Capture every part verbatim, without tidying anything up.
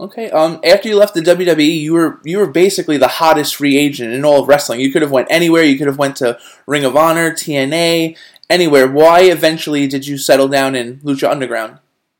Okay. Um, after you left the W W E, you were you were basically the hottest free agent in all of wrestling. You could have went anywhere. You could have went to Ring of Honor, T N A, anywhere. Why eventually did you settle down in Lucha Underground?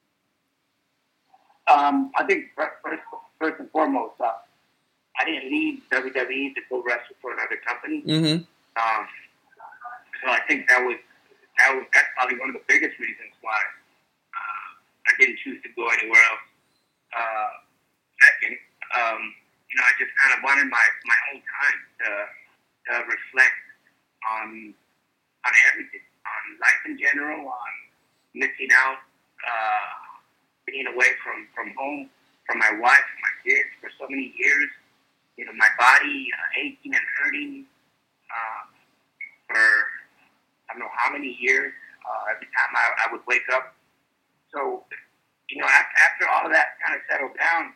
Um, I think first, first and foremost, uh, I didn't leave W W E to go wrestle for another company. Mm-hmm. Um, so I think that was that was that's probably one of the biggest reasons why uh, I didn't choose to go anywhere else. Uh, second, um, you know, I just kind of wanted my, my own time to to reflect on on everything, on life in general, on missing out, uh, being away from, from home, from my wife, from my kids for so many years. You know, my body uh, aching and hurting uh, for I don't know how many years. Uh, every time I, I would wake up. So, you know, after, after all of that kind of settled down,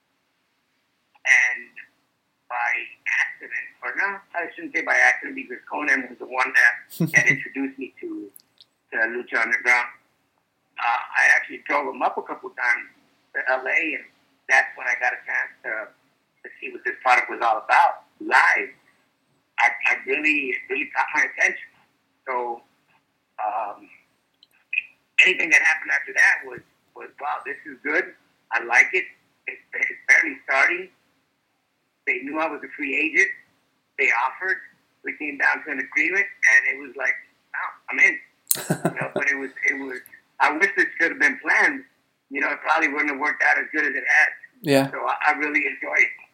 and by accident, or no, I shouldn't say by accident, because Conan was the one that, that introduced me to, to Lucha Underground. Uh, I actually drove him up a couple times to L A, and that's when I got a chance to, to see what this product was all about live. I, I really, it really caught my attention. So, um, anything that happened after that was, was, wow, this is good. I like it. It's, it's barely starting. They knew I was a free agent. They offered. We came down to an agreement, and it was like, wow, I'm in. You know, but it was, it was. I wish this could have been planned. You know, it probably wouldn't have worked out as good as it has. Yeah. So I, I really enjoyed it.